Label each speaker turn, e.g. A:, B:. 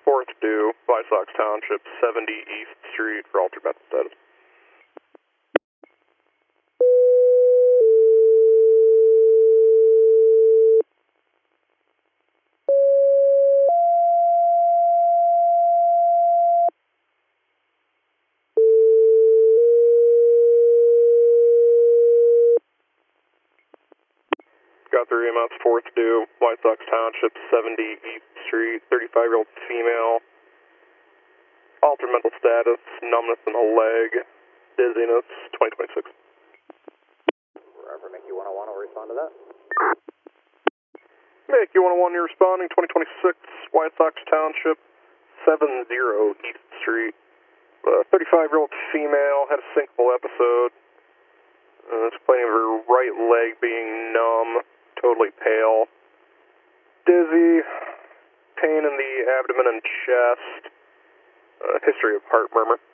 A: 4th due, White Sox Township, 70 East Street for altered mental status. Got 3 EMS, 4th due, White Sox Township, 70 East Street, 35-year-old female, altered mental status, numbness in the leg, dizziness, 2026.
B: Forever Mickey 101 will respond to that.
A: Mickey 101, you're responding, 2026, White Sox Township, 70 East Street. 35-year-old female had a syncopal episode. It's complaining of her right leg being numb, totally pale, dizzy, pain in the abdomen and chest, history of heart murmur.